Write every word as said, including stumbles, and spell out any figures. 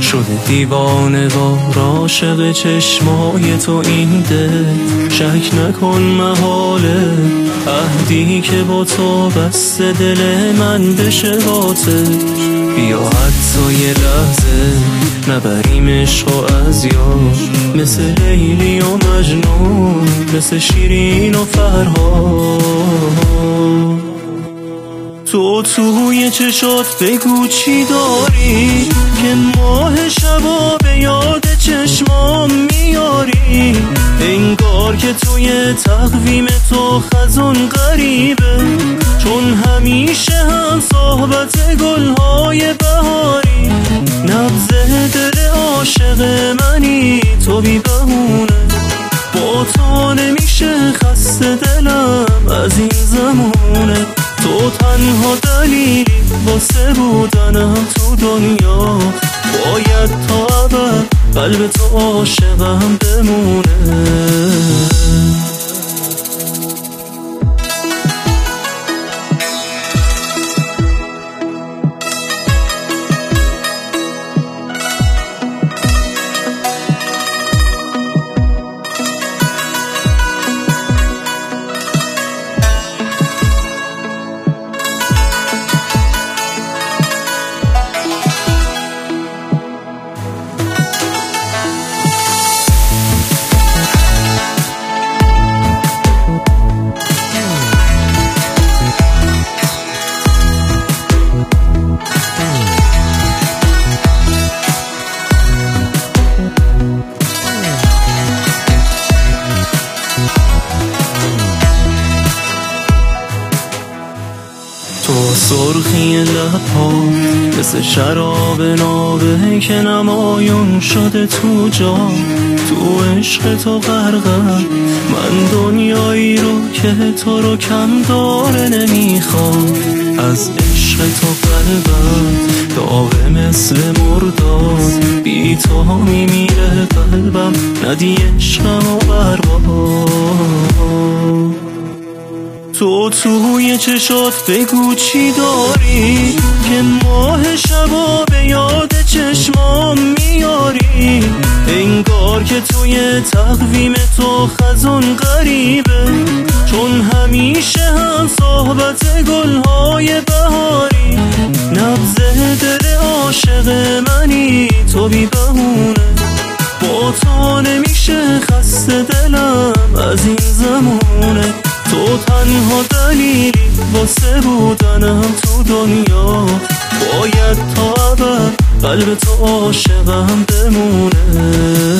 شده دیوانه وار عاشق چشمای تو این دل. شک نکن محاله عهدی که با تو بسته دل من بشه باطل. بیا حتی یه لحظه نبریم عشقو از یاد، مثل لیلی و مجنون، مثل شیرین و فرهاد. تو توی چشات بگو چی داری که ماه شبا به یاد چشمام میاری. انگار که توی تقویم تو خزون غریبه، چون همیشه هم صحبت گلهای بهاری. نبض دل عاشق منی تو بی بهونه، با تو نمیشه خسته دلم از این زمونه. تو تنها دلیلی واسه بودنم تو دنیا، باید تا ابد قلب تو عاشقم بمونه. تو سرخی لب‌ها مثل شراب نابه که نمایون شده تو جا. تو عشق تو غرقم من، دنیایی رو که تو رو کم داره نمیخوام. از عشق تو قلبم داغه مثل مرداد، بی تو میمیره قلبم، ندی عشقم و برباد. تو توی چشات بگو چی داری که ماه شبا به یاد چشمام میاری. انگار که توی تقویم تو خزون غریبه، چون همیشه هم صحبت گلهای بهاری. نبض دل عاشق منی تو بی بهونه، با تو نمیشه خسته دلم از این زمونه. تو تنها دلیلی واسه بودنم تو دنیا، باید تا ابد قلب تو عاشقم بمونه.